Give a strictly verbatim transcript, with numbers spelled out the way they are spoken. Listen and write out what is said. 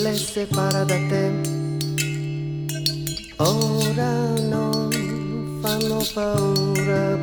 le separa da te. Ora non fanno paura